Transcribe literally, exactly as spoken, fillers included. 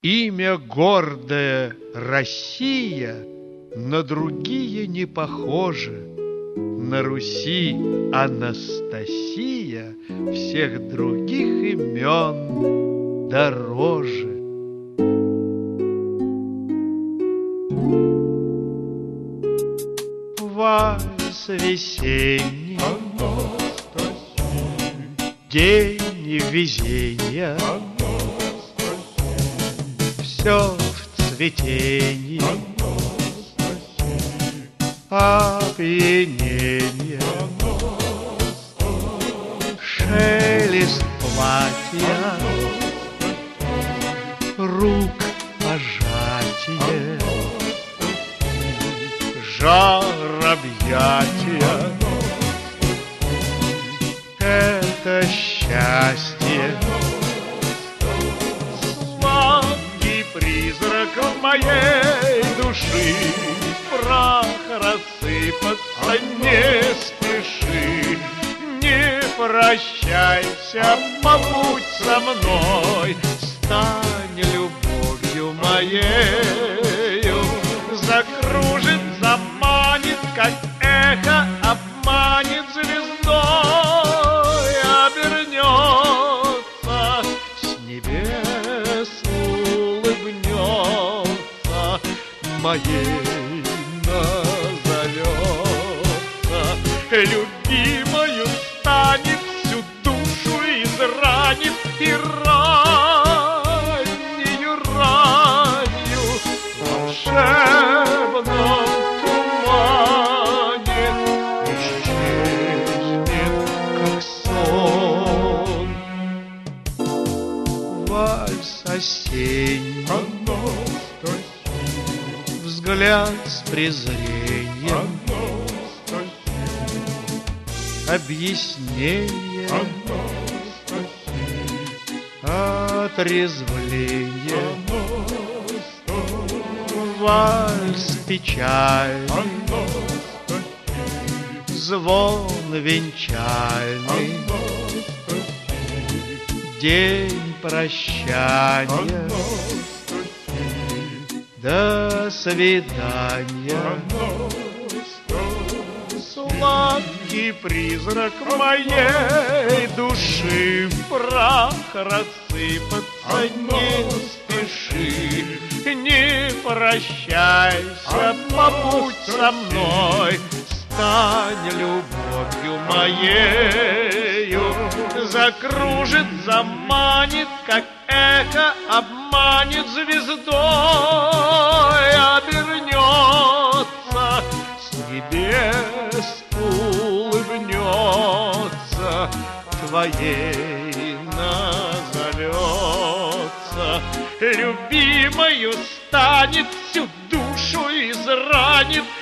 Имя гордое Россия на другие не похоже. На Руси Анастасия всех других имен дороже. Вальс весенний, день везения, все в цветении, опьянение, шелест платья, рук пожатие, жар объятия. Это счастье, сладкий призрак в моей души. Прах рассыпаться не спеши, не прощайся, побудь со мной, стань любовью моею, закружит, заманит, как эхо, обманет звездой, обернется, с небес улыбнется, моей назовется, любимою станет, всю душу изранит и раннею ранью в волшебном тумане исчезнет, как сон. Вальс осенний, взгляд с презрением, объяснение, отрезвление, вальс печальный, звон венчальный, день прощания, до свидания. Сладкий призрак моей души, в прах рассыпаться не спеши, не прощайся, побудь со мной, стань любовью моею, закружит, заманит, как эхо, обманет звездой, обернется, с небес улыбнется, твоей назовется, любимою станет, всю душу изранит